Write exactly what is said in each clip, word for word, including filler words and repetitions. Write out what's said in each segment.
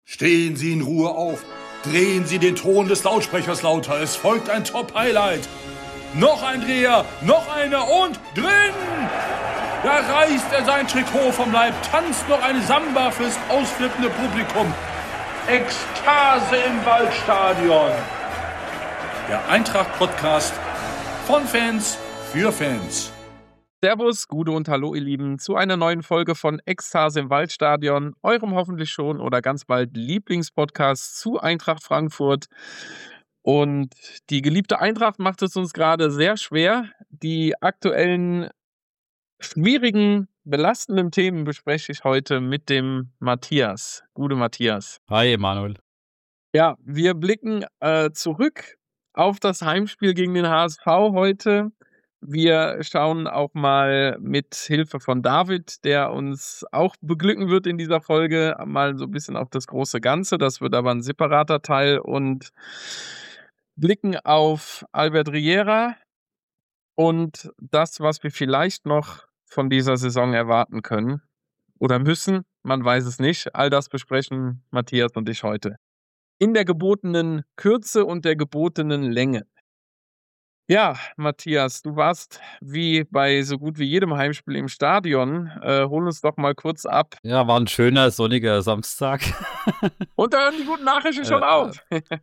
Stehen Sie in Ruhe auf. Drehen Sie den Ton des Lautsprechers lauter. Es folgt ein Top-Highlight. Noch ein Dreher, noch einer und drin! Da reißt er sein Trikot vom Leib, tanzt noch eine Samba fürs ausflippende Publikum. Ekstase im Waldstadion. Der Eintracht-Podcast von Fans für Fans. Servus, Gude und Hallo ihr Lieben zu einer neuen Folge von Ekstase im Waldstadion, eurem hoffentlich schon oder ganz bald Lieblingspodcast zu Eintracht Frankfurt. Und die geliebte Eintracht macht es uns gerade sehr schwer. Die aktuellen schwierigen, belastenden Themen bespreche ich heute mit dem Matthias. Gude Matthias. Hi Emanuel. Ja, wir blicken äh, zurück auf das Heimspiel gegen den H S V heute. Wir schauen auch mal mit Hilfe von David, der uns auch beglücken wird in dieser Folge, mal so ein bisschen auf das große Ganze. Das wird aber ein separater Teil und blicken auf Albert Riera und das, was wir vielleicht noch von dieser Saison erwarten können oder müssen. Man weiß es nicht. All das besprechen Matthias und ich heute. In der gebotenen Kürze und der gebotenen Länge. Ja, Matthias, du warst wie bei so gut wie jedem Heimspiel im Stadion. Äh, hol uns doch mal kurz ab. Ja, war ein schöner, sonniger Samstag. Und da hören die guten Nachrichten schon auf.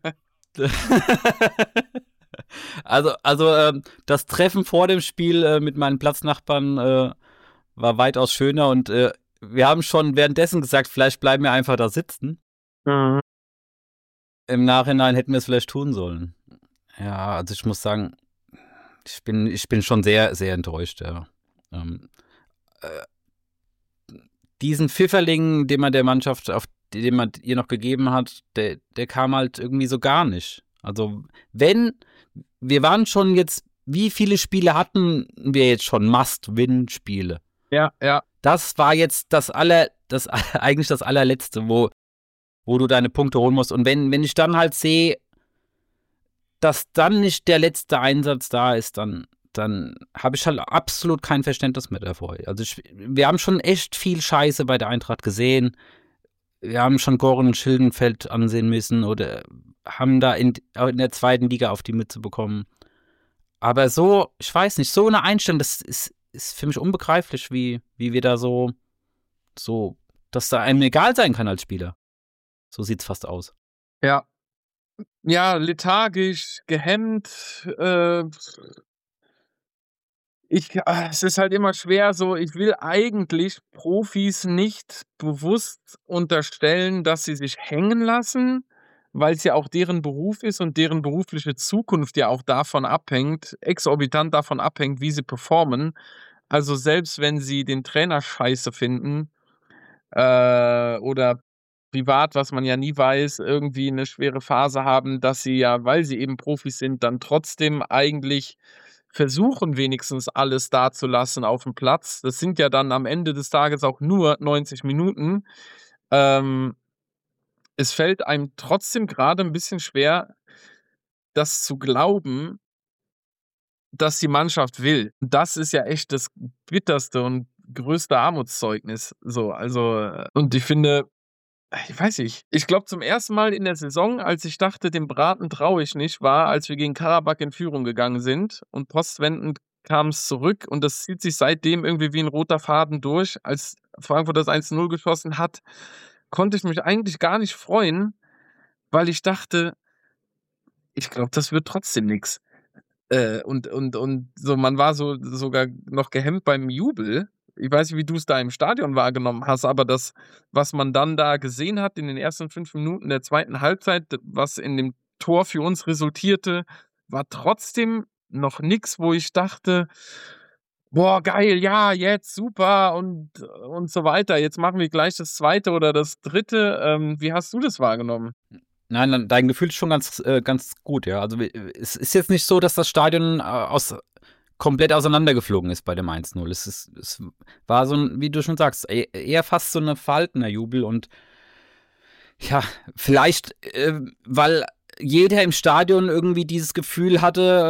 also, also ähm, das Treffen vor dem Spiel äh, mit meinen Platznachbarn äh, war weitaus schöner und äh, wir haben schon währenddessen gesagt, vielleicht bleiben wir einfach da sitzen. Mhm. Im Nachhinein hätten wir es vielleicht tun sollen. Ja, also ich muss sagen, Ich bin, ich bin schon sehr, sehr enttäuscht, ja. Ähm, äh, diesen Pfifferling, den man der Mannschaft, auf den man ihr noch gegeben hat, der, der kam halt irgendwie so gar nicht. Also, wenn, wir waren schon jetzt, wie viele Spiele hatten wir jetzt schon? Must-Win-Spiele. Ja, ja. Das war jetzt das aller, das eigentlich das allerletzte, wo, wo du deine Punkte holen musst. Und wenn, wenn ich dann halt sehe, dass dann nicht der letzte Einsatz da ist, dann, dann habe ich halt absolut kein Verständnis mehr davor. Also ich, wir haben schon echt viel Scheiße bei der Eintracht gesehen. Wir haben schon Goran Schildenfeld ansehen müssen oder haben da in, in der zweiten Liga auf die Mütze bekommen. Aber so, ich weiß nicht, so eine Einstellung, das ist, ist für mich unbegreiflich, wie, wie wir da so, so, dass da einem egal sein kann als Spieler. So sieht es fast aus. Ja. Ja, lethargisch, gehemmt. Äh, ich, äh, es ist halt immer schwer so, ich will eigentlich Profis nicht bewusst unterstellen, dass sie sich hängen lassen, weil es ja auch deren Beruf ist und deren berufliche Zukunft ja auch davon abhängt, exorbitant davon abhängt, wie sie performen. Also selbst wenn sie den Trainer scheiße finden äh, oder privat, was man ja nie weiß, irgendwie eine schwere Phase haben, dass sie ja, weil sie eben Profis sind, dann trotzdem eigentlich versuchen, wenigstens alles dazulassen auf dem Platz. Das sind ja dann am Ende des Tages auch nur neunzig Minuten. Ähm, es fällt einem trotzdem gerade ein bisschen schwer, das zu glauben, dass die Mannschaft will. Das ist ja echt das bitterste und größte Armutszeugnis. So, also, und ich finde, ich weiß nicht. Ich glaube, zum ersten Mal in der Saison, als ich dachte, dem Braten traue ich nicht, war, als wir gegen Karabakh in Führung gegangen sind und postwendend kam es zurück und das zieht sich seitdem irgendwie wie ein roter Faden durch. Als Frankfurt das eins zu null geschossen hat, konnte ich mich eigentlich gar nicht freuen, weil ich dachte, ich glaube, das wird trotzdem nichts. Äh, und, und, und so, man war so sogar noch gehemmt beim Jubel. Ich weiß nicht, wie du es da im Stadion wahrgenommen hast, aber das, was man dann da gesehen hat in den ersten fünf Minuten der zweiten Halbzeit, was in dem Tor für uns resultierte, war trotzdem noch nichts, wo ich dachte, boah, geil, ja, jetzt, super und, und so weiter. Jetzt machen wir gleich das zweite oder das dritte. Ähm, wie hast du das wahrgenommen? Nein, dein Gefühl ist schon ganz, äh, ganz gut, ja. Also es ist jetzt nicht so, dass das Stadion äh, aus komplett auseinandergeflogen ist bei dem eins null. Es, ist, es war so ein, wie du schon sagst, eher fast so eine verhaltener Jubel und ja, vielleicht, äh, weil jeder im Stadion irgendwie dieses Gefühl hatte,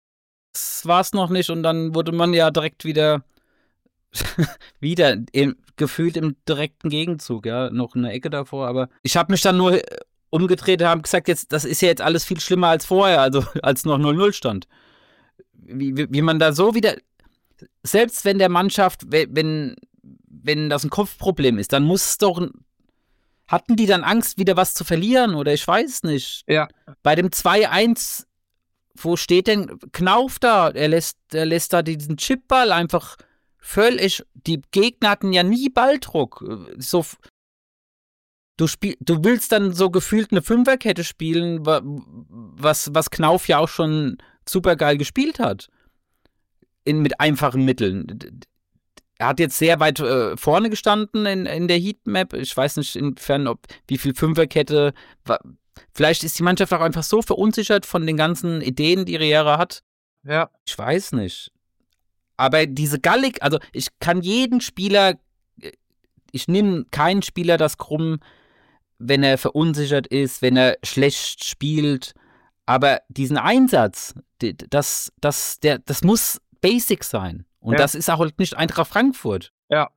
das war es noch nicht und dann wurde man ja direkt wieder wieder gefühlt im direkten Gegenzug, ja, noch eine Ecke davor, aber ich habe mich dann nur äh, umgedreht und habe gesagt, jetzt, das ist ja jetzt alles viel schlimmer als vorher, also als noch null null stand. Wie, wie, wie man da so wieder, selbst wenn der Mannschaft, we- wenn, wenn das ein Kopfproblem ist, dann muss es doch, ein- hatten die dann Angst, wieder was zu verlieren oder ich weiß nicht. Ja, Bei dem zwei eins, wo steht denn Knauf da? Er lässt, er lässt da diesen Chipball einfach völlig. Die Gegner hatten ja nie Balldruck. So, f- du, spiel, du willst dann so gefühlt eine Fünferkette spielen, wa- was, was Knauf ja auch schon super geil gespielt hat. In, mit einfachen Mitteln. D- d- Er hat jetzt sehr weit äh, vorne gestanden in, in der Heatmap. Ich weiß nicht, inwiefern, ob wie viel Fünferkette. wa- Vielleicht ist die Mannschaft auch einfach so verunsichert von den ganzen Ideen, die Riera hat. ja, Ich weiß nicht. Aber diese Gallig, also ich kann jeden Spieler, äh, ich nehme keinen Spieler das krumm, wenn er verunsichert ist, wenn er schlecht spielt. Aber diesen Einsatz, die- das, das, der, das muss basic sein. Und Ja. das ist auch halt nicht Eintracht Frankfurt. ja.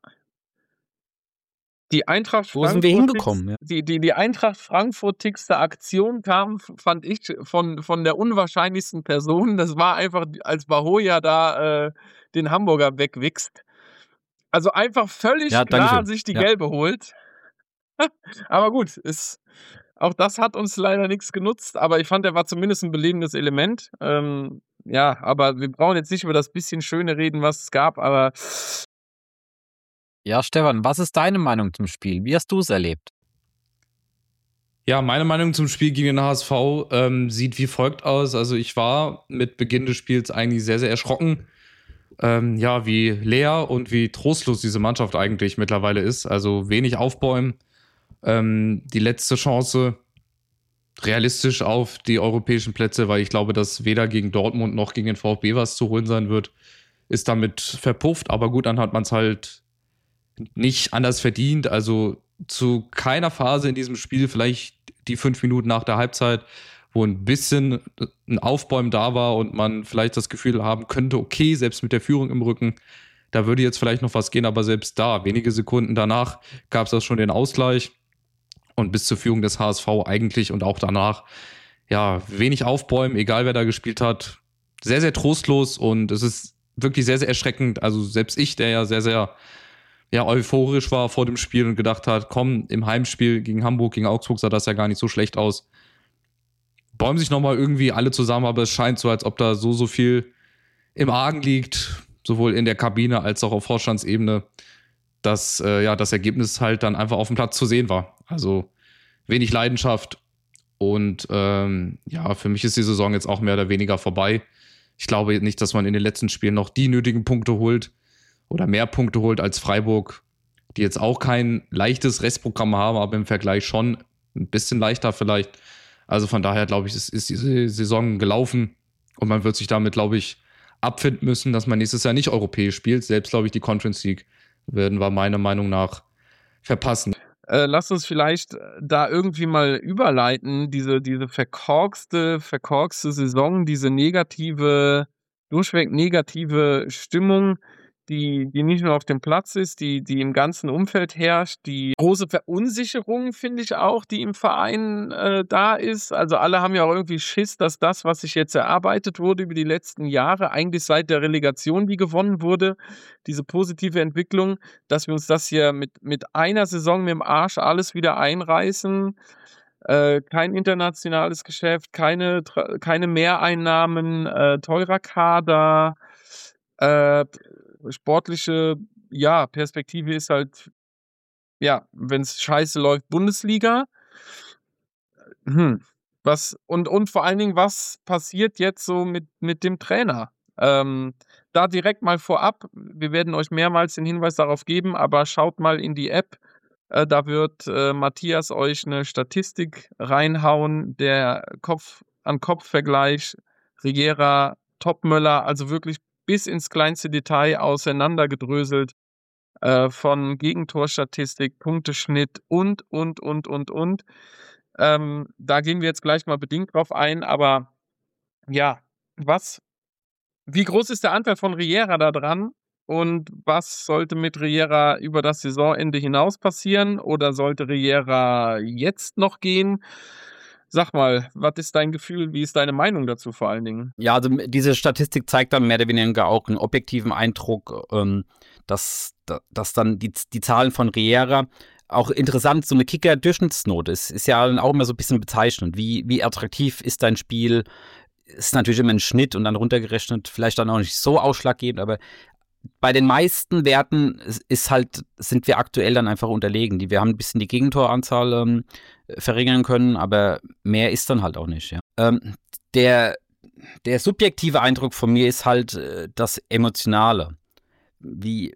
Die Eintracht Wo sind wir Frankfurt hingekommen? Ja. Die, die, die Eintracht Frankfurtigste Aktion kam, f- fand ich, von, von der unwahrscheinlichsten Person. Das war einfach, als Bahoja da äh, den Hamburger wegwichst. Also einfach völlig Ja, klar Dankeschön. sich die Ja. Gelbe holt. Aber gut, ist, auch das hat uns leider nichts genutzt. Aber ich fand, er war zumindest ein belebendes Element. Ähm, ja, aber wir brauchen jetzt nicht über das bisschen Schöne reden, was es gab. Aber Ja, Stefan, was ist deine Meinung zum Spiel? Wie hast du es erlebt? Ja, meine Meinung zum Spiel gegen den H S V ähm, sieht wie folgt aus. Also ich war mit Beginn des Spiels eigentlich sehr, sehr erschrocken. Ähm, ja, wie leer und wie trostlos diese Mannschaft eigentlich mittlerweile ist. Also wenig Aufbäumen. Ähm, die letzte Chance realistisch auf die europäischen Plätze, weil ich glaube, dass weder gegen Dortmund noch gegen den VfB was zu holen sein wird, ist damit verpufft. Aber gut, dann hat man es halt nicht anders verdient. Also zu keiner Phase in diesem Spiel, vielleicht die fünf Minuten nach der Halbzeit, wo ein bisschen ein Aufbäumen da war und man vielleicht das Gefühl haben könnte, okay, selbst mit der Führung im Rücken, da würde jetzt vielleicht noch was gehen, aber selbst da, wenige Sekunden danach, gab es auch schon den Ausgleich und bis zur Führung des H S V eigentlich und auch danach, ja, wenig Aufbäumen, egal wer da gespielt hat, sehr, sehr trostlos und es ist wirklich sehr, sehr erschreckend. Also selbst ich, der ja sehr, sehr ja, euphorisch war vor dem Spiel und gedacht hat, komm, im Heimspiel gegen Hamburg, gegen Augsburg sah das ja gar nicht so schlecht aus. Bäumen sich nochmal irgendwie alle zusammen, aber es scheint so, als ob da so, so viel im Argen liegt, sowohl in der Kabine als auch auf Vorstandsebene, dass äh, ja, das Ergebnis halt dann einfach auf dem Platz zu sehen war. Also wenig Leidenschaft und ähm, ja, für mich ist die Saison jetzt auch mehr oder weniger vorbei. Ich glaube nicht, dass man in den letzten Spielen noch die nötigen Punkte holt oder mehr Punkte holt als Freiburg, die jetzt auch kein leichtes Restprogramm haben, aber im Vergleich schon ein bisschen leichter vielleicht. Also von daher, glaube ich, ist, ist diese Saison gelaufen und man wird sich damit, glaube ich, abfinden müssen, dass man nächstes Jahr nicht europäisch spielt. Selbst, glaube ich, die Conference League werden wir meiner Meinung nach verpassen. äh, lass uns vielleicht äh, da irgendwie mal überleiten, diese, diese verkorkste, verkorkste Saison, diese negative, durchweg negative Stimmung, die, die nicht nur auf dem Platz ist, die, die im ganzen Umfeld herrscht, die große Verunsicherung, finde ich auch, die im Verein äh, da ist. Also alle haben ja auch irgendwie Schiss, dass das, was sich jetzt erarbeitet wurde über die letzten Jahre, eigentlich seit der Relegation, die gewonnen wurde, diese positive Entwicklung, dass wir uns das hier mit, mit einer Saison mit dem Arsch alles wieder einreißen. Äh, kein internationales Geschäft, keine, Tra- keine Mehreinnahmen, äh, teurer Kader, äh, sportliche, ja, Perspektive ist halt, ja, wenn es scheiße läuft, Bundesliga. Hm. Was, und, und vor allen Dingen, was passiert jetzt so mit, mit dem Trainer? Ähm, da direkt mal vorab, wir werden euch mehrmals den Hinweis darauf geben, aber schaut mal in die App. Äh, da wird äh, Matthias euch eine Statistik reinhauen, der Kopf-an-Kopf-Vergleich, Riera, Topmöller, also wirklich bis ins kleinste Detail auseinandergedröselt, äh, von Gegentorstatistik, Punkteschnitt und, und, und, und, und. Ähm, da gehen wir jetzt gleich mal bedingt drauf ein, aber ja, was, wie groß ist der Anteil von Riera da dran, Und was sollte mit Riera über das Saisonende hinaus passieren? Oder sollte Riera jetzt noch gehen? Sag mal, was ist dein Gefühl? Wie ist deine Meinung dazu vor allen Dingen? Ja, also diese Statistik zeigt dann mehr oder weniger auch einen objektiven Eindruck, ähm, dass, da- dass dann die, die Zahlen von Riera auch interessant, so eine Kicker-Durchschnittsnote ist, ist ja dann auch immer so ein bisschen bezeichnend. Wie, wie attraktiv ist dein Spiel? Ist natürlich immer ein Schnitt und dann runtergerechnet, vielleicht dann auch nicht so ausschlaggebend, aber bei den meisten Werten ist- ist halt, sind wir aktuell dann einfach unterlegen. Die, wir haben ein bisschen die Gegentoranzahl ähm, verringern können, aber mehr ist dann halt auch nicht. Ja. Ähm, der, der subjektive Eindruck von mir ist halt äh, das Emotionale. Wie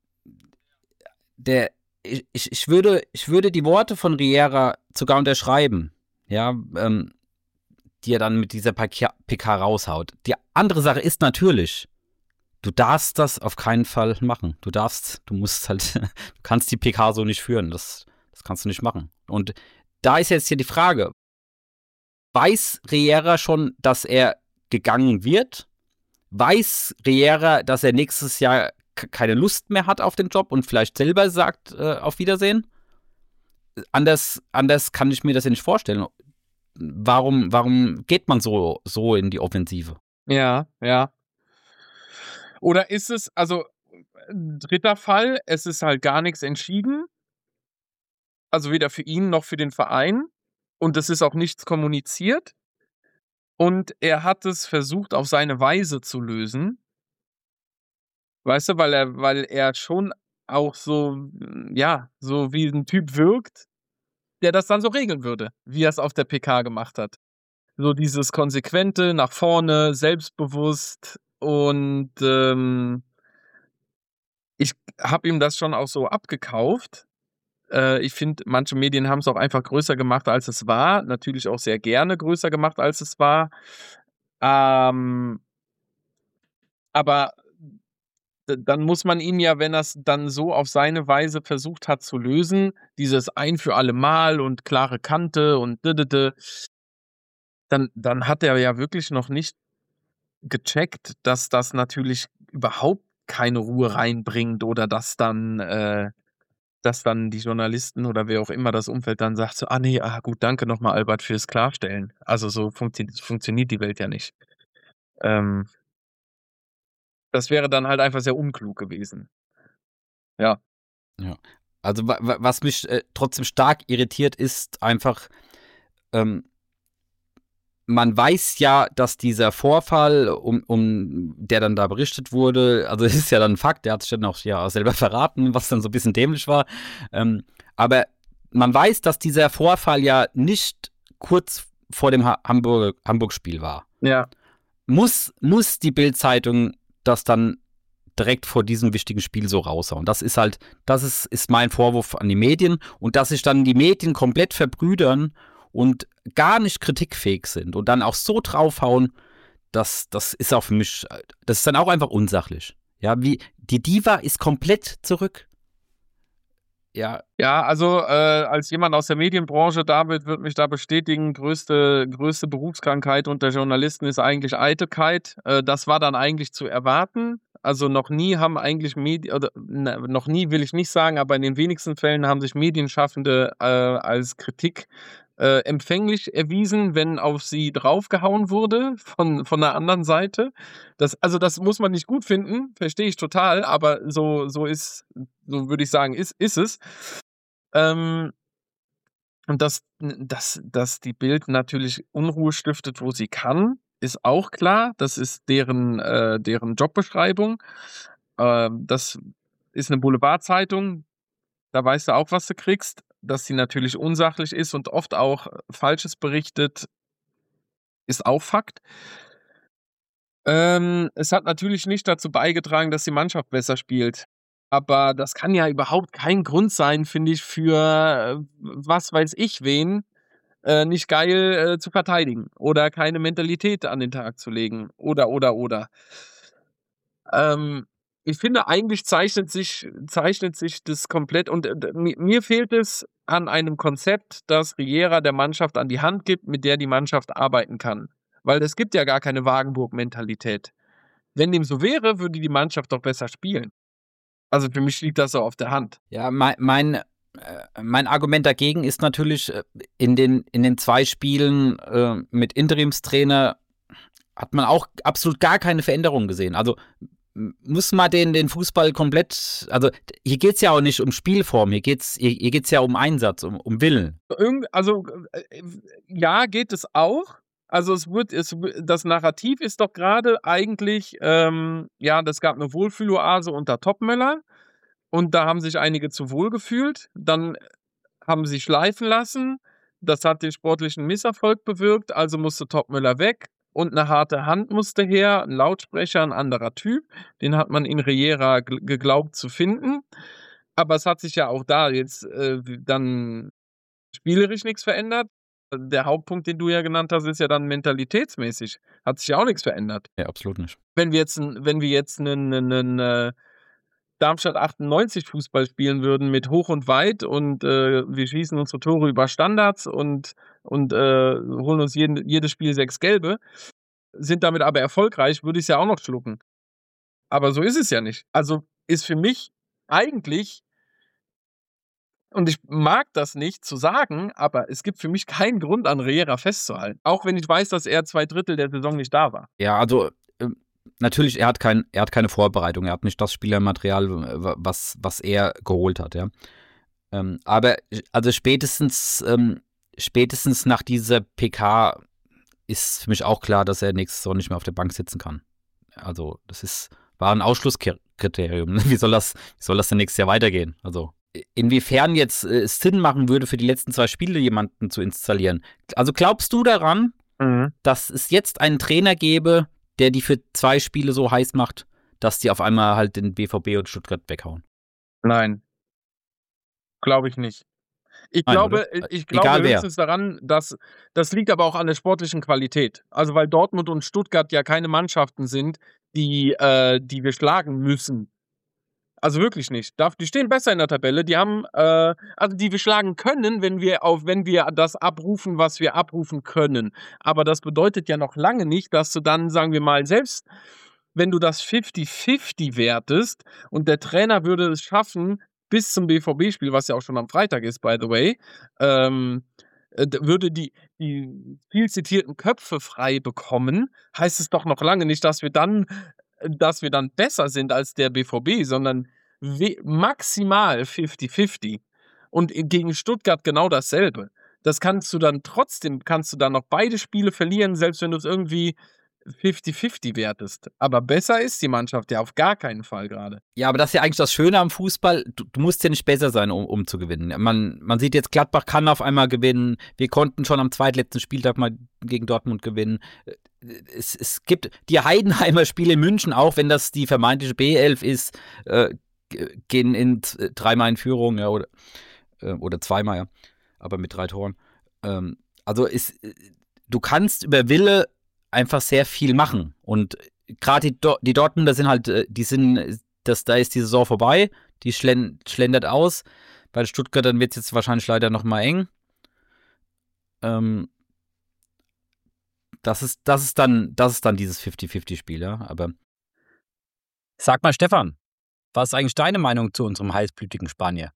der, ich, ich, ich würde, ich würde die Worte von Riera sogar unterschreiben, ja, ähm, die er dann mit dieser P K, P K raushaut. Die andere Sache ist natürlich, du darfst das auf keinen Fall machen. Du darfst, du musst halt, du kannst die P K so nicht führen. Das, das kannst du nicht machen. Und da ist jetzt hier die Frage, weiß Riera schon, dass er gegangen wird? Weiß Riera, dass er nächstes Jahr k- keine Lust mehr hat auf den Job und vielleicht selber sagt, äh, auf Wiedersehen? Anders, anders kann ich mir das ja nicht vorstellen. Warum, warum geht man so, so in die Offensive? Ja, ja. Oder ist es, also dritter Fall, es ist halt gar nichts entschieden, also weder für ihn noch für den Verein und es ist auch nichts kommuniziert und er hat es versucht auf seine Weise zu lösen, weißt du, weil er, weil er schon auch so, mm, ja, so wie ein Typ wirkt, der das dann so regeln würde, wie er es auf der P K gemacht hat. So dieses konsequente, nach vorne, selbstbewusst und ähm, ich habe ihm das schon auch so abgekauft. Äh, ich finde, manche Medien haben es auch einfach größer gemacht, als es war. Natürlich auch sehr gerne größer gemacht, als es war. Ähm, aber d dann muss man ihm ja, wenn er's dann so auf seine Weise versucht hat zu lösen, dieses ein für alle Mal und klare Kante und d d d, dann dann hat er ja wirklich noch nicht gecheckt, dass das natürlich überhaupt keine Ruhe reinbringt oder dass dann äh, dass dann die Journalisten oder wer auch immer das Umfeld dann sagt so: „Ah ne, ah gut, danke noch mal, Albert, fürs Klarstellen.“ Also, so funktio funktioniert die Welt ja nicht. Ähm, das wäre dann halt einfach sehr unklug gewesen. Ja. Ja. Also wa wa was mich äh, trotzdem stark irritiert, ist einfach, ähm, man weiß ja, dass dieser Vorfall, um, um der dann da berichtet wurde, also es ist ja dann ein Fakt, der hat sich dann auch ja selber verraten, was dann so ein bisschen dämlich war. Ähm, aber man weiß, dass dieser Vorfall ja nicht kurz vor dem ha Hamburg Hamburg-Spiel war. Ja. Muss, muss die Bild-Zeitung das dann direkt vor diesem wichtigen Spiel so raushauen. Das ist halt, das ist, ist mein Vorwurf an die Medien und dass sich dann die Medien komplett verbrüdern und gar nicht kritikfähig sind und dann auch so draufhauen, das, das ist auch für mich, das ist dann auch einfach unsachlich. Ja, wie, die Diva ist komplett zurück. Ja, Ja, also, äh, als jemand aus der Medienbranche, David wird mich da bestätigen, größte größte Berufskrankheit unter Journalisten ist eigentlich Eitelkeit. Äh, das war dann eigentlich zu erwarten. Also, noch nie haben eigentlich Medi oder ne, noch nie will ich nicht sagen, aber in den wenigsten Fällen haben sich Medienschaffende, äh, als Kritik, äh, empfänglich erwiesen, wenn auf sie draufgehauen wurde von von der anderen Seite. Das, also, das muss man nicht gut finden, verstehe ich total, aber so so ist, so würde ich sagen, ist ist es. Ähm, und dass dass dass die Bild natürlich Unruhe stiftet, wo sie kann, ist auch klar. Das ist deren äh, deren Jobbeschreibung. Ähm, das ist 'ne Boulevardzeitung, da weißt du auch, was du kriegst. Dass sie natürlich unsachlich ist und oft auch Falsches berichtet, ist auch Fakt. Ähm, es hat natürlich nicht dazu beigetragen, dass die Mannschaft besser spielt. Aber das kann ja überhaupt kein Grund sein, finde ich, für, äh, was weiß ich wen, äh, nicht geil, äh, zu verteidigen oder keine Mentalität an den Tag zu legen oder, oder, oder. Ähm, ich finde, eigentlich zeichnet sich zeichnet sich das komplett und, äh, d mi mir fehlt es an einem Konzept, das Riera der Mannschaft an die Hand gibt, mit der die Mannschaft arbeiten kann. Weil es gibt ja gar keine Wagenburg-Mentalität. Wenn dem so wäre, würde die Mannschaft doch besser spielen. Also für mich liegt das so auf der Hand. Ja, mein, mein, äh, mein Argument dagegen ist natürlich, äh, in den, in den zwei Spielen äh, mit Interimstrainer hat man auch absolut gar keine Veränderung gesehen. Also m- muss man den, den Fußball komplett, also hier geht es ja auch nicht um Spielform, hier geht es hier, hier geht's ja um Einsatz, um, um Willen. Irgend, also äh, ja, geht es auch. Also es wird, es, w- das Narrativ ist doch gerade eigentlich, ähm, ja, das gab eine Wohlfühloase unter Topmöller und da haben sich einige zu wohl gefühlt. Dann haben sie schleifen lassen. Das hat den sportlichen Misserfolg bewirkt, also musste Topmöller weg und eine harte Hand musste her, ein Lautsprecher, ein anderer Typ. Den hat man in Riera gl- geglaubt zu finden. Aber es hat sich ja auch da jetzt äh, dann spielerisch nichts verändert. Der Hauptpunkt, den du ja genannt hast, ist ja dann mentalitätsmäßig. Hat sich ja auch nichts verändert. Ja, absolut nicht. Wenn wir jetzt, n- wenn wir jetzt einen, einen, äh, Darmstadt achtundneunzig Fußball spielen würden mit hoch und weit und äh, wir schießen unsere Tore über Standards und, und äh, holen uns jeden, jedes Spiel sechs Gelbe, sind damit aber erfolgreich, würde ich es ja auch noch schlucken. Aber so ist es ja nicht. Also ist für mich eigentlich, und ich mag das nicht zu sagen, aber es gibt für mich keinen Grund, an Riera festzuhalten. Auch wenn ich weiß, dass er zwei Drittel der Saison nicht da war. Ja, also ähm, natürlich, er hat, kein, er hat keine Vorbereitung, er hat nicht das Spielermaterial, äh, was, was er geholt hat, ja. Ähm, aber also spätestens, ähm, spätestens nach dieser P K ist für mich auch klar, dass er nächstes Jahr nicht mehr auf der Bank sitzen kann. Also das ist, war ein Ausschlusskriterium. Wie soll das, wie soll das denn nächstes Jahr weitergehen? Also inwiefern jetzt äh, es Sinn machen würde, für die letzten zwei Spiele jemanden zu installieren. Also glaubst du daran, Mhm. dass es jetzt einen Trainer gäbe, der die für zwei Spiele so heiß macht, dass die auf einmal halt den B V B und Stuttgart weghauen? Nein, glaube ich nicht. Ich Nein, glaube, oder? ich Egal glaube wer. höchstens daran, dass das liegt aber auch an der sportlichen Qualität. Also weil Dortmund und Stuttgart ja keine Mannschaften sind, die, äh, die wir schlagen müssen. Also wirklich nicht. Darf, die stehen besser in der Tabelle. Die haben, äh, also die wir schlagen können, wenn wir auf, wenn wir das abrufen, was wir abrufen können. Aber das bedeutet ja noch lange nicht, dass du dann, sagen wir mal, selbst wenn du das fünfzig fünfzig wertest und der Trainer würde es schaffen, bis zum B V B-Spiel, was ja auch schon am Freitag ist, by the way, ähm, äh, d- würde die, die viel zitierten Köpfe frei bekommen, heißt es doch noch lange nicht, dass wir dann, äh, dass wir dann besser sind als der B V B, sondern we maximal fünfzig fünfzig. Und i- gegen Stuttgart genau dasselbe. Das kannst du dann trotzdem, kannst du dann noch beide Spiele verlieren, selbst wenn du es irgendwie fünfzig fünfzig wertest. Aber besser ist die Mannschaft ja auf gar keinen Fall gerade. Ja, aber das ist ja eigentlich das Schöne am Fußball. Du, du musst ja nicht besser sein, um, um zu gewinnen. Man, man sieht jetzt, Gladbach kann auf einmal gewinnen. Wir konnten schon am zweitletzten Spieltag mal gegen Dortmund gewinnen. Es, es gibt die Heidenheimer Spiele in München, auch wenn das die vermeintliche B elf ist, äh, g- gehen in z- dreimal in Führung, ja, oder, äh, oder zweimal, ja, aber mit drei Toren. Ähm, also ist, du kannst über Wille einfach sehr viel machen. Und gerade die, Do die Dortmunder sind halt, äh, die sind, das, da ist die Saison vorbei, die schlen schlendert aus. Bei den Stuttgartern wird es jetzt wahrscheinlich leider nochmal eng. Ähm, das ist, das ist dann, das ist dann dieses fünfzig fünfzig Spiel, ja. Aber sag mal, Stefan, was ist eigentlich deine Meinung zu unserem heißblütigen Spanier?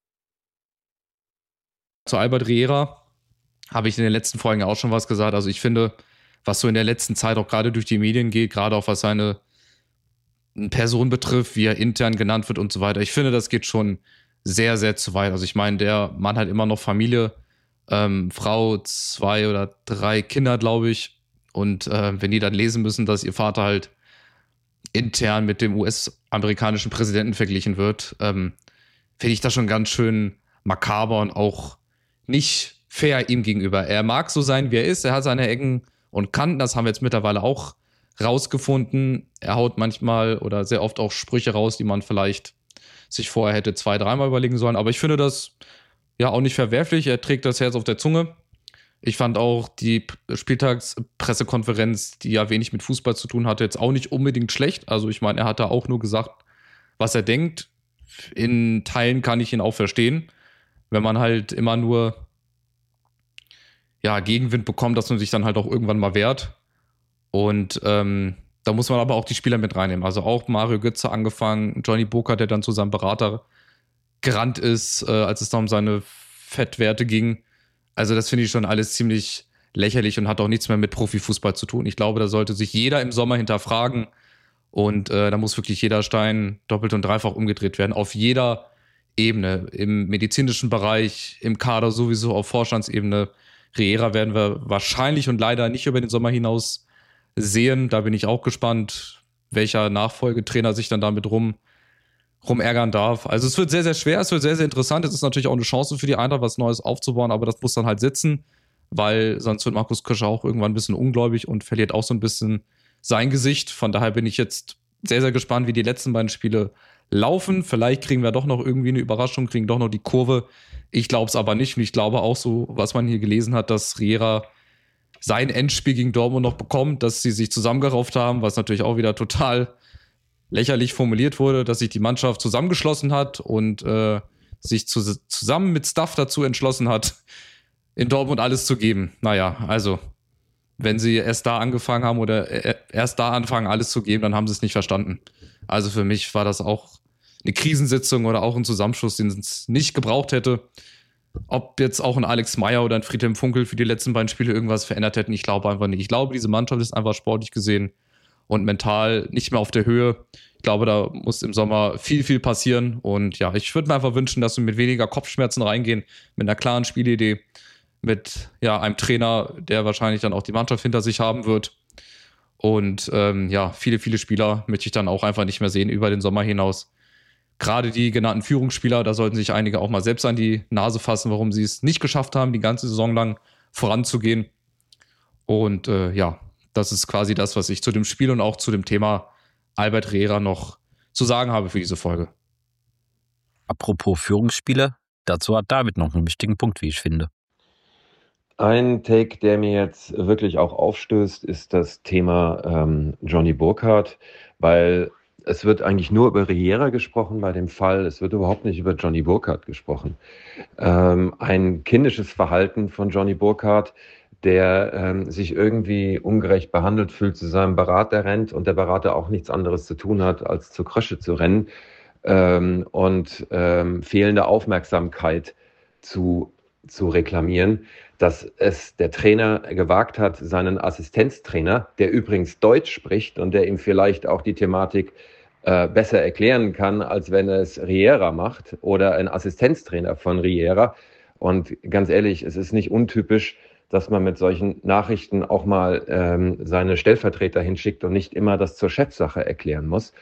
Zu Albert Riera habe ich in den letzten Folgen auch schon was gesagt. Also ich finde, was so in der letzten Zeit auch gerade durch die Medien geht, gerade auch was seine Person betrifft, wie er intern genannt wird und so weiter, ich finde, das geht schon sehr, sehr zu weit. Also ich meine, der Mann hat immer noch Familie, ähm, Frau, zwei oder drei Kinder, glaube ich. Und äh, wenn die dann lesen müssen, dass ihr Vater halt intern mit dem U S-amerikanischen Präsidenten verglichen wird, ähm, finde ich das schon ganz schön makaber und auch nicht fair ihm gegenüber. Er mag so sein, wie er ist. Er hat seine Ecken und Kanten. Das haben wir jetzt mittlerweile auch rausgefunden. Er haut manchmal oder sehr oft auch Sprüche raus, die man vielleicht sich vorher hätte zwei, dreimal überlegen sollen. Aber ich finde das ja auch nicht verwerflich. Er trägt das Herz auf der Zunge. Ich fand auch die Spieltagspressekonferenz, die ja wenig mit Fußball zu tun hatte, jetzt auch nicht unbedingt schlecht. Also ich meine, er hat da auch nur gesagt, was er denkt. In Teilen kann ich ihn auch verstehen, wenn man halt immer nur ja, Gegenwind bekommt, dass man sich dann halt auch irgendwann mal wehrt. Und ähm, da muss man aber auch die Spieler mit reinnehmen. Also auch Mario Götze angefangen, Johnny Burkhardt, der dann zu seinem Berater gerannt ist, äh, als es da um seine Fettwerte ging. Also das finde ich schon alles ziemlich lächerlich und hat auch nichts mehr mit Profifußball zu tun. Ich glaube, da sollte sich jeder im Sommer hinterfragen und äh, da muss wirklich jeder Stein doppelt und dreifach umgedreht werden. Auf jeder Ebene, im medizinischen Bereich, im Kader sowieso, auf Vorstandsebene. Riera werden wir wahrscheinlich und leider nicht über den Sommer hinaus sehen. Da bin ich auch gespannt, welcher Nachfolgetrainer sich dann damit rum, rumärgern darf. Also es wird sehr, sehr schwer, es wird sehr, sehr interessant. Es ist natürlich auch eine Chance für die Eintracht, was Neues aufzubauen, aber das muss dann halt sitzen, weil sonst wird Markus Krösche auch irgendwann ein bisschen ungläubig und verliert auch so ein bisschen sein Gesicht. Von daher bin ich jetzt sehr, sehr gespannt, wie die letzten beiden Spiele laufen. Vielleicht kriegen wir doch noch irgendwie eine Überraschung, kriegen doch noch die Kurve. Ich glaube es aber nicht und ich glaube auch so, was man hier gelesen hat, dass Riera sein Endspiel gegen Dortmund noch bekommt, dass sie sich zusammengerauft haben, was natürlich auch wieder total lächerlich formuliert wurde, dass sich die Mannschaft zusammengeschlossen hat und äh, sich zu, zusammen mit Staff dazu entschlossen hat, in Dortmund alles zu geben. Naja, also, wenn sie erst da angefangen haben oder erst da anfangen, alles zu geben, dann haben sie es nicht verstanden. Also für mich war das auch eine Krisensitzung oder auch ein Zusammenschluss, den es nicht gebraucht hätte. Ob jetzt auch ein Alex Meyer oder ein Friedhelm Funkel für die letzten beiden Spiele irgendwas verändert hätten, ich glaube einfach nicht. Ich glaube, diese Mannschaft ist einfach sportlich gesehen und mental nicht mehr auf der Höhe. Ich glaube, da muss im Sommer viel, viel passieren. Und ja, ich würde mir einfach wünschen, dass wir mit weniger Kopfschmerzen reingehen, mit einer klaren Spielidee, mit ja, einem Trainer, der wahrscheinlich dann auch die Mannschaft hinter sich haben wird. Und ähm, ja, viele, viele Spieler möchte ich dann auch einfach nicht mehr sehen über den Sommer hinaus. Gerade die genannten Führungsspieler, da sollten sich einige auch mal selbst an die Nase fassen, warum sie es nicht geschafft haben, die ganze Saison lang voranzugehen. Und äh, ja, das ist quasi das, was ich zu dem Spiel und auch zu dem Thema Albert Riera noch zu sagen habe für diese Folge. Apropos Führungsspieler, dazu hat David noch einen wichtigen Punkt, wie ich finde. Ein Take, der mir jetzt wirklich auch aufstößt, ist das Thema ähm, Johnny Burkhardt, weil es wird eigentlich nur über Riera gesprochen bei dem Fall, es wird überhaupt nicht über Johnny Burkhardt gesprochen. Ähm, ein kindisches Verhalten von Johnny Burkhardt, der ähm, sich irgendwie ungerecht behandelt fühlt, zu seinem Berater rennt und der Berater auch nichts anderes zu tun hat, als zur Krösche zu rennen ähm, und ähm, fehlende Aufmerksamkeit zu, zu reklamieren, dass es der Trainer gewagt hat, seinen Assistenztrainer, der übrigens Deutsch spricht und der ihm vielleicht auch die Thematik äh, besser erklären kann, als wenn es Riera macht oder ein Assistenztrainer von Riera. Und ganz ehrlich, es ist nicht untypisch, dass man mit solchen Nachrichten auch mal ähm, seine Stellvertreter hinschickt und nicht immer das zur Chefsache erklären muss.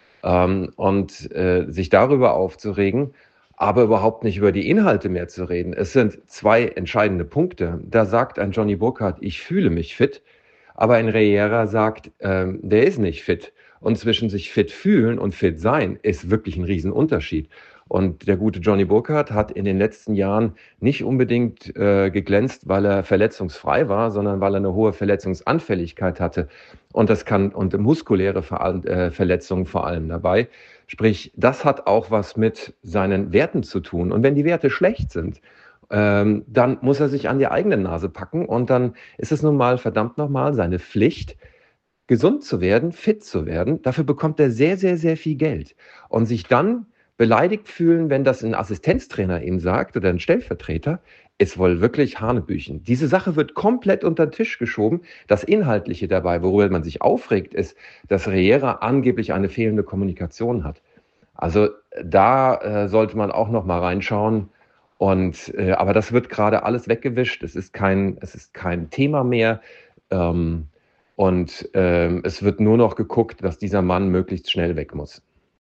Ähm, und äh, sich darüber aufzuregen, aber überhaupt nicht über die Inhalte mehr zu reden. Es sind zwei entscheidende Punkte. Da sagt ein Johnny Burkhardt, ich fühle mich fit, aber ein Riera sagt, ähm, der ist nicht fit. Und zwischen sich fit fühlen und fit sein ist wirklich ein Riesenunterschied. Und der gute Johnny Burkhardt hat in den letzten Jahren nicht unbedingt äh, geglänzt, weil er verletzungsfrei war, sondern weil er eine hohe Verletzungsanfälligkeit hatte. Und das kann, und muskuläre Ver- äh, Verletzungen vor allem dabei. Sprich, das hat auch was mit seinen Werten zu tun. Und wenn die Werte schlecht sind, ähm, dann muss er sich an die eigene Nase packen. Und dann ist es nun mal verdammt nochmal seine Pflicht, gesund zu werden, fit zu werden. Dafür bekommt er sehr, sehr, sehr viel Geld. Und sich dann beleidigt fühlen, wenn das ein Assistenztrainer ihm sagt oder ein Stellvertreter, ist wohl wirklich Hanebüchen. Diese Sache wird komplett unter den Tisch geschoben. Das Inhaltliche dabei, worüber man sich aufregt, ist, dass Riera angeblich eine fehlende Kommunikation hat. Also da äh, sollte man auch noch mal reinschauen. Und, äh, aber das wird gerade alles weggewischt. Es ist kein, es ist kein Thema mehr. Ähm, und ähm, es wird nur noch geguckt, dass dieser Mann möglichst schnell weg muss.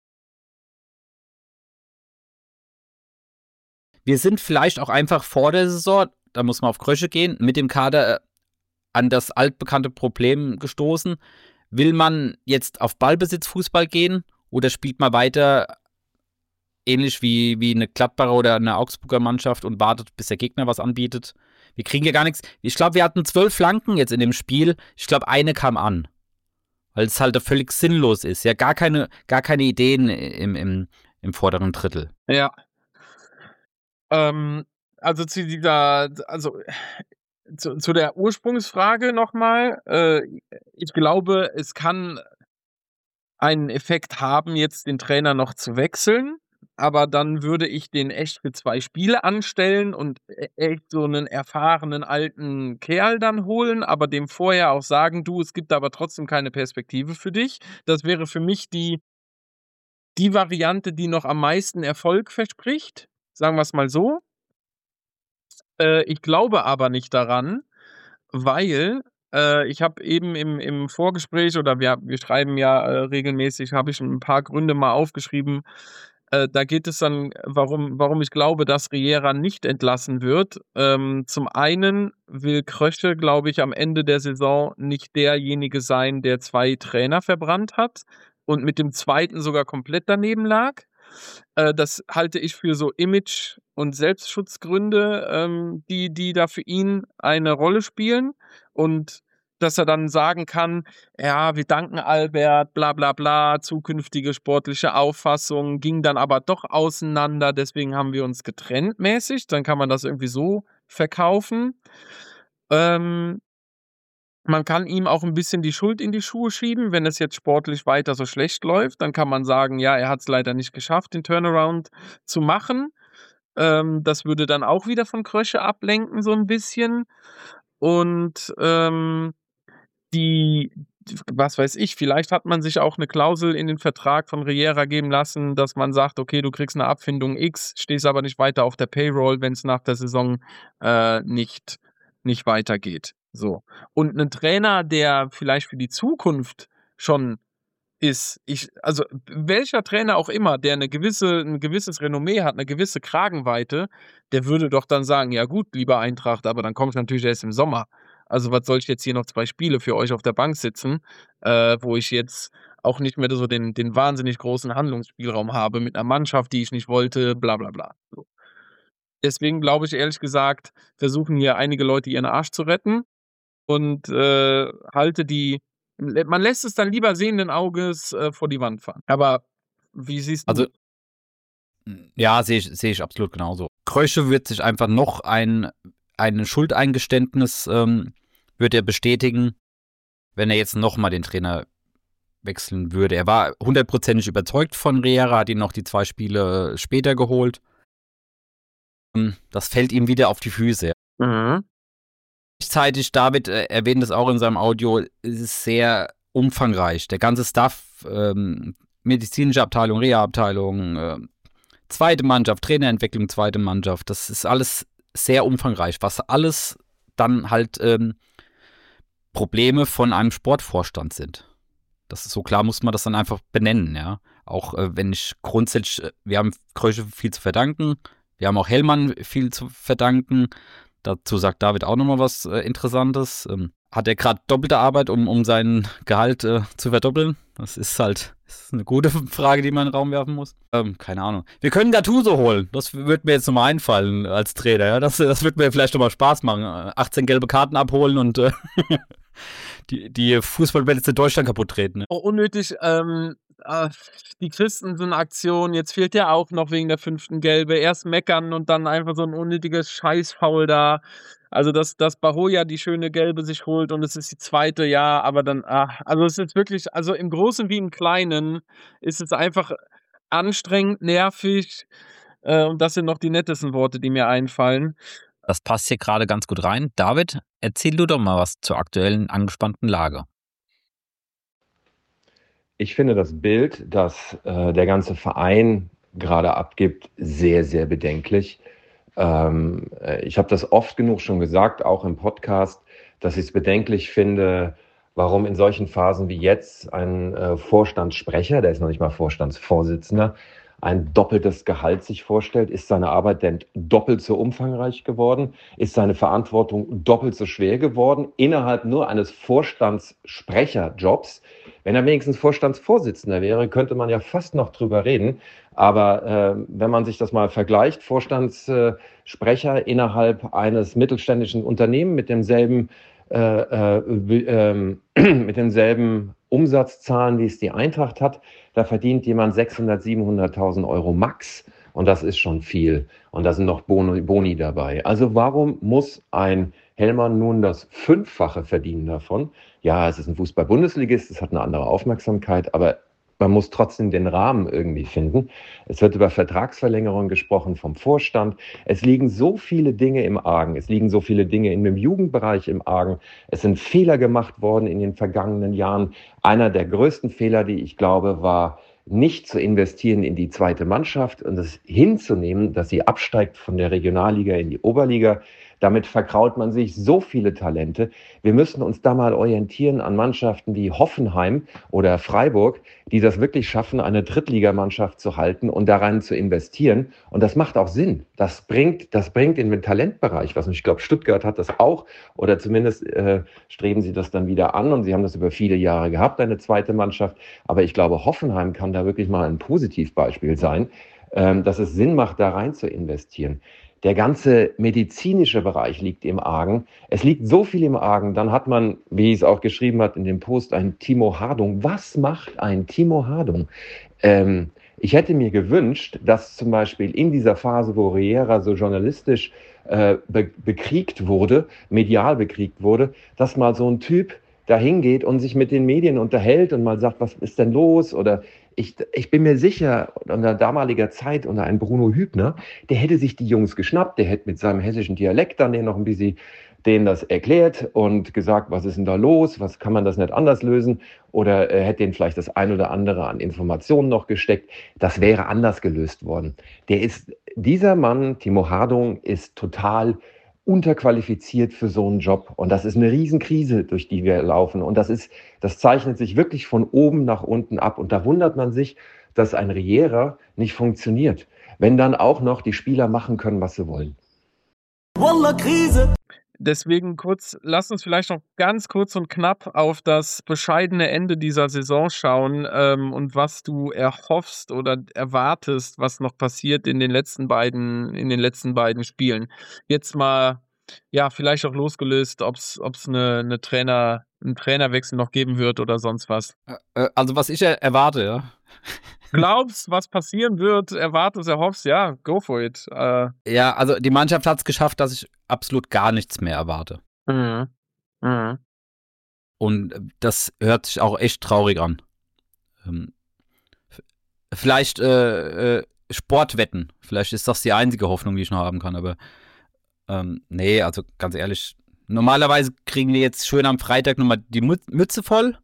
Wir sind vielleicht auch einfach vor der Saison, da muss man auf Krösche gehen, mit dem Kader an das altbekannte Problem gestoßen. Will man jetzt auf Ballbesitzfußball gehen oder spielt man weiter ähnlich wie, wie eine Gladbacher oder eine Augsburger Mannschaft und wartet, bis der Gegner was anbietet? Wir kriegen ja gar nichts. Ich glaube, wir hatten zwölf Flanken jetzt in dem Spiel. Ich glaube, eine kam an. Weil es halt völlig sinnlos ist. Ja, gar keine, gar keine Ideen im, im, im vorderen Drittel. Ja. Ähm, also zu dieser, also zu, zu der Ursprungsfrage nochmal. Äh, ich glaube, es kann einen Effekt haben, jetzt den Trainer noch zu wechseln. Aber dann würde ich den echt für zwei Spiele anstellen und e echt so einen erfahrenen alten Kerl dann holen, aber dem vorher auch sagen: „Du, es gibt aber trotzdem keine Perspektive für dich.“ Das wäre für mich die die Variante, die noch am meisten Erfolg verspricht, sagen wir's mal so. Äh, ich glaube aber nicht daran, weil, äh, ich habe eben im im Vorgespräch oder wir wir schreiben ja, äh, regelmäßig habe ich 'n paar Gründe mal aufgeschrieben. Äh, da geht es dann, warum warum ich glaube, dass Riera nicht entlassen wird. Ähm, zum einen will Krösche, glaube ich, am Ende der Saison nicht derjenige sein, der zwei Trainer verbrannt hat und mit dem zweiten sogar komplett daneben lag. Äh, das halte ich für so Image und Selbstschutzgründe, ähm, die die da für ihn eine Rolle spielen und dass er dann sagen kann: „Ja, wir danken Albert, bla bla bla, zukünftige sportliche Auffassung, ging dann aber doch auseinander, deswegen haben wir uns getrennt“, mäßig. Dann kann man das irgendwie so verkaufen. Ähm man kann ihm auch 'n bisschen die Schuld in die Schuhe schieben, wenn es jetzt sportlich weiter so schlecht läuft. Dann kann man sagen: „Ja, er hat's leider nicht geschafft, den Turnaround zu machen.“ Ähm, das würde dann auch wieder von Krösche ablenken so 'n bisschen. Und, ähm, die d was weiß ich, vielleicht hat man sich auch 'ne Klausel in den Vertrag von Riera geben lassen, dass man sagt: „Okay, du kriegst 'ne Abfindung X, stehst aber nicht weiter auf der Payroll, wenn's nach der Saison, äh, nicht nicht weitergeht“, so. Und 'nen Trainer, der vielleicht für die Zukunft schon ist ich also, welcher Trainer auch immer, der 'ne gewisse 'n gewisses Renommee hat, 'ne gewisse Kragenweite, der würde doch dann sagen: „Ja gut, liebe Eintracht, aber dann komme ich natürlich erst im Sommer. Also, was soll ich jetzt hier noch zwei Spiele für euch auf der Bank sitzen, äh, wo ich jetzt auch nicht mehr so den den wahnsinnig großen Handlungsspielraum habe mit 'ner Mannschaft, die ich nicht wollte, bla bla bla“, so. Deswegen glaube ich ehrlich gesagt, versuchen hier einige Leute ihren Arsch zu retten und, äh, halte die l man lässt es dann lieber sehenden Auges, äh, vor die Wand fahren. Aber wie siehst Also du hm, ja, sehe ich sehe ich absolut genauso. Krösche wird sich einfach noch ein ein Schuldeingeständnis, ähm, wird er bestätigen, wenn er jetzt noch mal den Trainer wechseln würde. Er war hundertprozentig überzeugt von Riera, hat ihn noch die zwei Spiele später geholt. Hm, das fällt ihm wieder auf die Füße. Mhm. Gleichzeitig, David, äh, erwähnt es auch in seinem Audio, ist es sehr umfangreich. Der ganze Staff, ähm, medizinische Abteilung, Reha-Abteilung, äh, zweite Mannschaft, Trainerentwicklung, zweite Mannschaft, das ist alles sehr umfangreich, was alles dann halt, ähm, Probleme von einem Sportvorstand sind. Das ist so klar, muss man das dann einfach benennen, ja. Auch, äh, wenn ich grundsätzlich äh, wir haben Krösche viel zu verdanken, wir haben auch Hellmann viel zu verdanken. Dazu sagt David auch noch mal was, äh, Interessantes. Ähm, hat er grad doppelte Arbeit, um um sein Gehalt, äh, zu verdoppeln? Das ist halt ist 'ne gute Frage, die man in 'n Raum werfen muss. Ähm, keine Ahnung. Wir können Gattuso holen. Das würde mir jetzt noch mal einfallen als Trainer, ja. Das das würde mir vielleicht noch mal Spaß machen. Äh, achtzehn gelbe Karten abholen und, äh, die die Fußballwelt in Deutschland kaputt treten, ne? Oh, unnötig, ähm, ah, die Christensen-Aktion, jetzt fehlt der auch noch wegen der fünften Gelbe. Erst meckern und dann einfach so 'n unnötiges Scheiß-Foul da. Also, dass dass Bahoja die schöne Gelbe sich holt und es ist die zweite, ja, aber dann ach, also, es ist wirklich also, im Großen wie im Kleinen ist es einfach anstrengend, nervig, äh, und das sind noch die nettesten Worte, die mir einfallen. Das passt hier grade ganz gut rein. David, erzähl du doch mal was zur aktuellen angespannten Lage. Ich finde das Bild, das, äh, der ganze Verein gerade abgibt, sehr, sehr bedenklich. Ähm, äh, ich habe das oft genug schon gesagt, auch im Podcast, dass ich es bedenklich finde, warum in solchen Phasen wie jetzt ein äh, Vorstandssprecher, der ist noch nicht mal Vorstandsvorsitzender, ein doppeltes Gehalt sich vorstellt. Ist seine Arbeit denn doppelt so umfangreich geworden? Ist seine Verantwortung doppelt so schwer geworden innerhalb nur eines Vorstandssprecherjobs? Wenn er wenigstens Vorstandsvorsitzender wäre, könnte man ja fast noch drüber reden. Aber äh, wenn man sich das mal vergleicht, Vorstandssprecher innerhalb eines mittelständischen Unternehmens mit demselben äh, äh, mit denselben Umsatzzahlen, wie es die Eintracht hat, da verdient jemand sechshundert, siebenhunderttausend Euro max und das ist schon viel. Und da sind noch Boni, Boni dabei. Also warum muss ein Hellmann nun das Fünffache verdienen davon? Ja, es ist ein Fußball-Bundesligist, es hat eine andere Aufmerksamkeit, aber Man muss trotzdem den Rahmen irgendwie finden. Es wird über Vertragsverlängerung gesprochen vom Vorstand. Es liegen so viele Dinge im Argen. Es liegen so viele Dinge in dem Jugendbereich im Argen. Es sind Fehler gemacht worden in den vergangenen Jahren. Einer der größten Fehler, die ich glaube, war, nicht zu investieren in die zweite Mannschaft und es hinzunehmen, dass sie absteigt von der Regionalliga in die Oberliga. Damit verkraut man sich so viele Talente. Wir müssen uns da mal orientieren an Mannschaften wie Hoffenheim oder Freiburg, die das wirklich schaffen, eine Drittligamannschaft zu halten und daran zu investieren. Und das macht auch Sinn. Das bringt, das bringt in den Talentbereich was. Und ich glaube, Stuttgart hat das auch. Oder zumindest äh, streben sie das dann wieder an. Und sie haben das über viele Jahre gehabt, eine zweite Mannschaft. Aber ich glaube, Hoffenheim kann da wirklich mal ein Positivbeispiel sein, ähm, dass es Sinn macht, da rein zu investieren. Der ganze medizinische Bereich liegt im Argen. Es liegt so viel im Argen. Dann hat man, wie es auch geschrieben hat in dem Post, einen Timo Hardung. Was macht ein Timo Hardung? Ähm, ich hätte mir gewünscht, dass zum Beispiel in dieser Phase, wo Riera so journalistisch äh, be- bekriegt wurde, medial bekriegt wurde, dass mal so ein Typ dahin geht und sich mit den Medien unterhält und mal sagt, was ist denn los? Oder ich, ich bin mir sicher, unter damaliger Zeit, unter einem Bruno Hübner, der hätte sich die Jungs geschnappt, der hätte mit seinem hessischen Dialekt dann denen noch ein bisschen denen das erklärt und gesagt, was ist denn da los, was kann man das nicht anders lösen, oder äh, hätte denen vielleicht das ein oder andere an Informationen noch gesteckt. Das wäre anders gelöst worden. Der ist, dieser Mann, Timo Hardung, ist total unterqualifiziert für so einen Job. Und das ist eine Riesenkrise, durch die wir laufen. Und das ist, das zeichnet sich wirklich von oben nach unten ab. Und da wundert man sich, dass ein Riera nicht funktioniert, wenn dann auch noch die Spieler machen können, was sie wollen. Wallah, Krise. Deswegen kurz, lass uns vielleicht noch ganz kurz und knapp auf das bescheidene Ende dieser Saison schauen, ähm, und was du erhoffst oder erwartest, was noch passiert in den letzten beiden, in den letzten beiden Spielen. Jetzt mal, ja, vielleicht auch losgelöst, ob es eine, eine Trainer, einen Trainerwechsel noch geben wird oder sonst was. Äh, Also was ich er- erwarte, ja. Glaubst, was passieren wird, erwartest, erhoffst, ja, go for it. Äh, Ja, also die Mannschaft hat es geschafft, dass ich absolut gar nichts mehr erwarte. mhm. Mhm. Und äh, das hört sich auch echt traurig an. Ähm, f- vielleicht äh, äh, Sportwetten. Vielleicht ist das die einzige Hoffnung, die ich noch haben kann. Aber ähm, nee, also ganz ehrlich, normalerweise kriegen wir jetzt schön am Freitag nochmal die Mü- Mütze voll.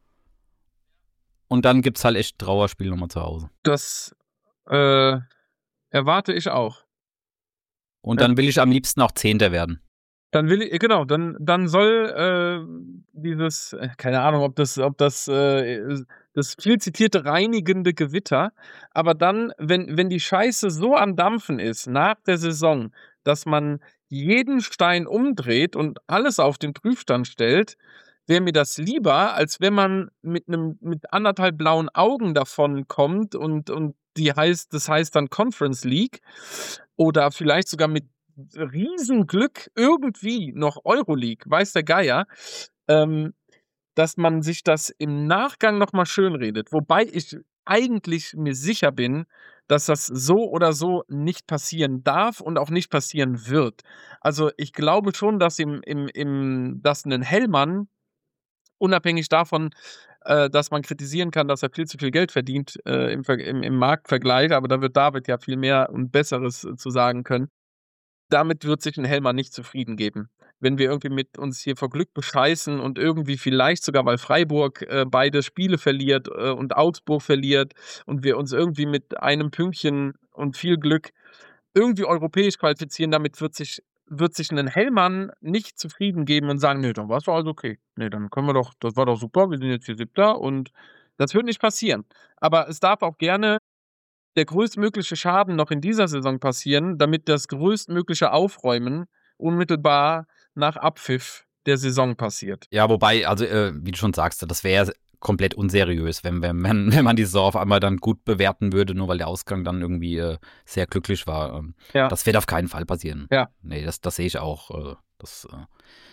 Und dann gibt's halt echt Trauerspiel nochmal zu Hause. Das äh, erwarte ich auch. Und Ja. dann will ich am liebsten auch Zehnter werden. Dann will ich, genau, dann, dann soll äh, dieses, äh, keine Ahnung, ob das, ob das, äh, das viel zitierte reinigende Gewitter, aber dann, wenn, wenn die Scheiße so am Dampfen ist nach der Saison, dass man jeden Stein umdreht und alles auf den Prüfstand stellt, wäre mir das lieber, als wenn man mit einem, mit anderthalb blauen Augen davon kommt und, und die heißt, das heißt dann Conference League oder vielleicht sogar mit Riesenglück irgendwie noch Euroleague, weiß der Geier, ähm, dass man sich das im Nachgang nochmal schönredet. Wobei ich eigentlich mir sicher bin, dass das so oder so nicht passieren darf und auch nicht passieren wird. Also ich glaube schon, dass im, im, im, dass ein Hellmann, unabhängig davon, äh, dass man kritisieren kann, dass er viel zu viel Geld verdient äh, im, Ver- im, im Marktvergleich, aber da wird David ja viel mehr und Besseres äh, zu sagen können. Damit wird sich ein Hellmann nicht zufrieden geben. Wenn wir irgendwie mit uns hier vor Glück bescheißen und irgendwie vielleicht sogar, weil Freiburg äh, beide Spiele verliert äh, und Augsburg verliert und wir uns irgendwie mit einem Pünktchen und viel Glück irgendwie europäisch qualifizieren, damit wird sich, wird sich ein Hellmann nicht zufrieden geben und sagen, nee, dann war es doch alles okay. Nee, dann können wir doch, das war doch super, wir sind jetzt hier Siebter und das wird nicht passieren. Aber es darf auch gerne der größtmögliche Schaden noch in dieser Saison passieren, damit das größtmögliche Aufräumen unmittelbar nach Abpfiff der Saison passiert. Ja, wobei, also äh, wie du schon sagst, das wäre komplett unseriös, wenn, wenn, wenn, wenn man die Saison auf einmal dann gut bewerten würde, nur weil der Ausgang dann irgendwie äh, sehr glücklich war. Ähm, Ja. Das wird auf keinen Fall passieren. Ja. Nee, das, das sehe ich auch. Äh, das, äh,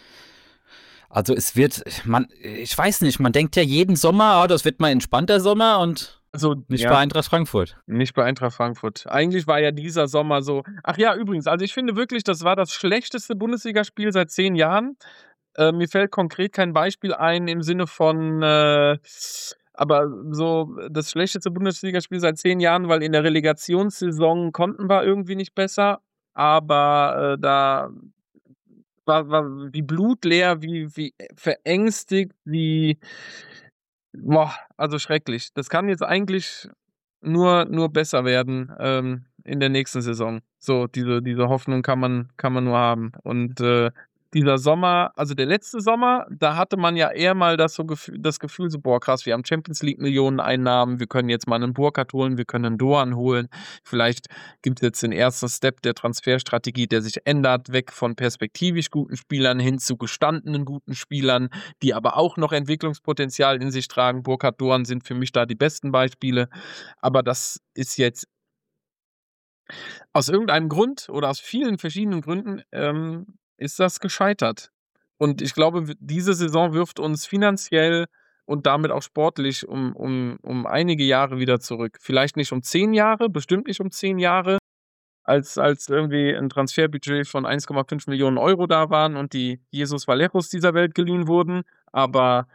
also es wird, man, ich weiß nicht, man denkt ja jeden Sommer, ah, das wird mal ein entspannter Sommer und Also, nicht ja, bei Eintracht Frankfurt. nicht bei Eintracht Frankfurt. Eigentlich war ja dieser Sommer so. Ach ja, übrigens, also ich finde wirklich, das war das schlechteste Bundesligaspiel seit zehn Jahren. Äh, mir fällt konkret kein Beispiel ein im Sinne von, äh, aber so das schlechteste Bundesligaspiel seit zehn Jahren, weil in der Relegationssaison konnten wir irgendwie nicht besser, aber, äh, da war war wie blutleer, wie wie verängstigt, wie boah, also schrecklich. Das kann jetzt eigentlich nur nur besser werden, ähm, in der nächsten Saison. So, diese diese Hoffnung kann man kann man nur haben. Und, äh, dieser Sommer also der letzte Sommer, da hatte man ja eher mal das so Gefühl das Gefühl so: „Boah krass, wir haben Champions League Millioneneinnahmen, wir können jetzt mal 'nen Burkhardt holen, wir können 'nen Doan holen. Vielleicht gibt's jetzt den ersten Step der Transferstrategie, der sich ändert, weg von perspektivisch guten Spielern hin zu gestandenen guten Spielern, die aber auch noch Entwicklungspotenzial in sich tragen.“ Burkhardt, Doan sind für mich da die besten Beispiele. Aber das ist jetzt aus irgendeinem Grund oder aus vielen verschiedenen Gründen, ähm, ist das gescheitert. Und ich glaube, w diese Saison wirft uns finanziell und damit auch sportlich um um um einige Jahre wieder zurück. Vielleicht nicht um zehn Jahre, bestimmt nicht um zehn Jahre, als als irgendwie 'n Transferbudget von eins Komma fünf Millionen Euro da waren und die Jesus Vallejos dieser Welt geliehen wurden. Aber,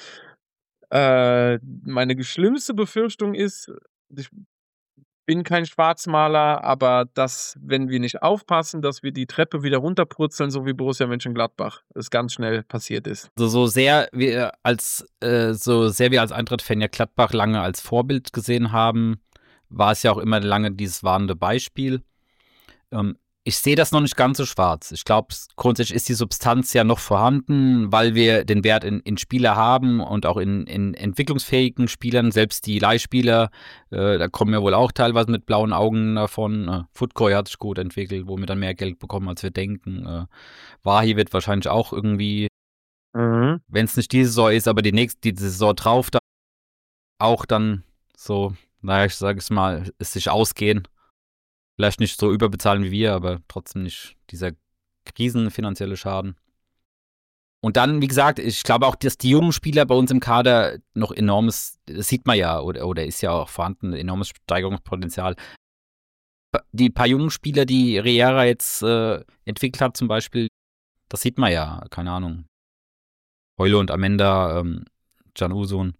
äh, meine g schlimmste Befürchtung ist, ich bin kein Schwarzmaler, aber dass, wenn wir nicht aufpassen, dass wir die Treppe wieder runterpurzeln, so wie Borussia Mönchengladbach es ganz schnell passiert ist. So so sehr wir als äh, so sehr wir als Eintracht-Fan ja Gladbach lange als Vorbild gesehen haben, war es ja auch immer lange dieses warnende Beispiel. Ähm, ich sehe das noch nicht ganz so schwarz. Ich glaube, grundsätzlich ist die Substanz ja noch vorhanden, weil wir den Wert in in Spieler haben und auch in in entwicklungsfähigen Spielern. Selbst die Leihspieler, äh, da kommen wir wohl auch teilweise mit blauen Augen davon. Äh, Footcoy hat sich gut entwickelt, wo wir dann mehr Geld bekommen, als wir denken. Äh, Wahi wird wahrscheinlich auch irgendwie, Mhm. wenn es nicht diese Saison ist, aber die nächste die Saison drauf dann auch dann so, naja, ich sage es mal, es sich ausgehen. Vielleicht nicht so überbezahlen wie wir, aber trotzdem nicht dieser riesenfinanzielle Schaden. Und dann, wie gesagt, ich glaube auch, dass die jungen Spieler bei uns im Kader noch enormes, das sieht man ja, oder, oder ist ja auch vorhanden, enormes Steigerungspotenzial. Die paar jungen Spieler, die Riera jetzt äh, entwickelt hat, zum Beispiel, das sieht man ja, keine Ahnung. Heule und Amenda, ähm, Can Usun,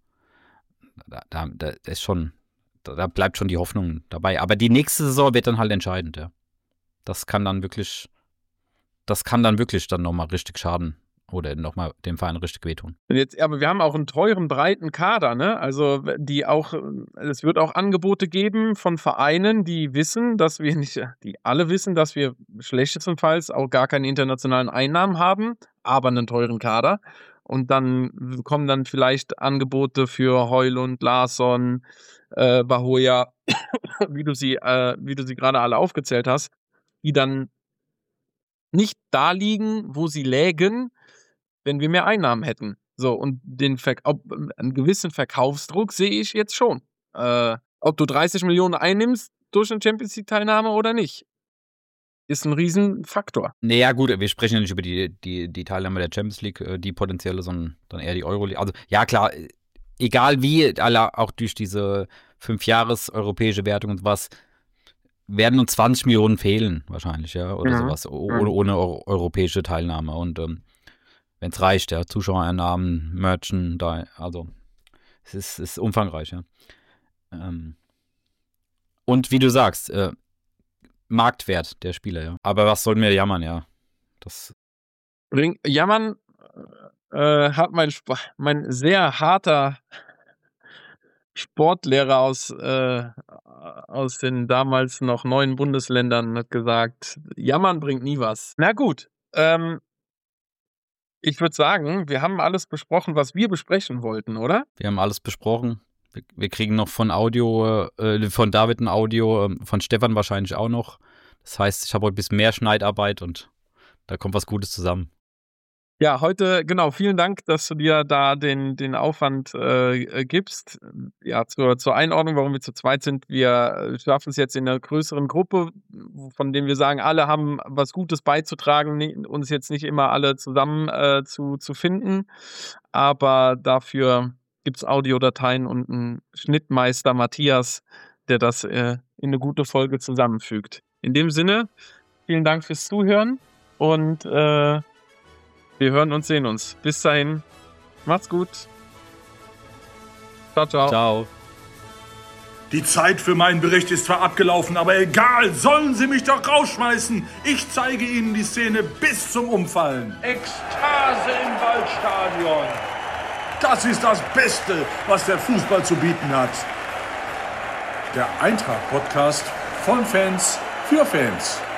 da, da, da ist schon. Da bleibt schon die Hoffnung dabei. Aber die nächste Saison wird dann halt entscheidend, ja. Das kann dann wirklich, das kann dann wirklich dann nochmal richtig schaden oder nochmal dem Verein richtig wehtun. Jetzt, aber wir haben auch einen teuren, breiten Kader, ne? Also die auch, es wird auch Angebote geben von Vereinen, die wissen, dass wir nicht, die alle wissen, dass wir schlechtestenfalls auch gar keine internationalen Einnahmen haben, aber einen teuren Kader. Und dann kommen dann vielleicht Angebote für Højlund, Larsson, äh, Bahoya, wie du sie, äh, wie du sie gerade alle aufgezählt hast, die dann nicht da liegen, wo sie lägen, wenn wir mehr Einnahmen hätten. So, und den Verk ob, einen gewissen Verkaufsdruck sehe ich jetzt schon. Äh, ob du dreißig Millionen einnimmst durch eine Champions League-Teilnahme oder nicht, ist ein Riesenfaktor. Naja, gut, wir sprechen ja nicht über die, die, die Teilnahme der Champions League, äh, die potenzielle, sondern dann eher die Euroleague. Also, ja, klar, egal wie, alle, auch durch diese fünf-Jahres europäische Wertung und was, werden uns zwanzig Millionen fehlen, wahrscheinlich, ja, oder Mhm. sowas, ohne, ohne eu- europäische Teilnahme. Und ähm, wenn es reicht, ja, Zuschauereinnahmen, Merchen, da, also, es ist, ist umfangreich, ja. Ähm, und wie du sagst, äh, Marktwert der Spieler, ja. Aber was sollen wir jammern, ja. Das Bring, jammern äh, hat mein, Sp mein sehr harter Sportlehrer aus, äh, aus den damals noch neuen Bundesländern hat gesagt, jammern bringt nie was. Na gut, ähm, ich würde sagen, wir haben alles besprochen, was wir besprechen wollten, oder? Wir haben alles besprochen. Wir, wir kriegen noch von Audio, äh, von David ein Audio, äh, von Stefan wahrscheinlich auch noch. Das heißt, ich habe heute ein bisschen mehr Schneidarbeit und da kommt was Gutes zusammen. Ja, heute, genau, vielen Dank, dass du dir da den, den Aufwand äh, gibst. Ja, zur, zur Einordnung, warum wir zu zweit sind. Wir schaffen es jetzt in einer größeren Gruppe, von denen wir sagen, alle haben was Gutes beizutragen, nie- uns jetzt nicht immer alle zusammen äh, zu, zu finden. Aber dafür gibt es Audiodateien und einen Schnittmeister Matthias, der das äh, in eine gute Folge zusammenfügt. In dem Sinne, vielen Dank fürs Zuhören und äh, wir hören und sehen uns. Bis dahin, macht's gut. Ciao, ciao. Ciao. Die Zeit für meinen Bericht ist zwar abgelaufen, aber egal, sollen Sie mich doch rausschmeißen. Ich zeige Ihnen die Szene bis zum Umfallen. Ekstase im Waldstadion. Das ist das Beste, was der Fußball zu bieten hat. Der Eintracht-Podcast von Fans für Fans.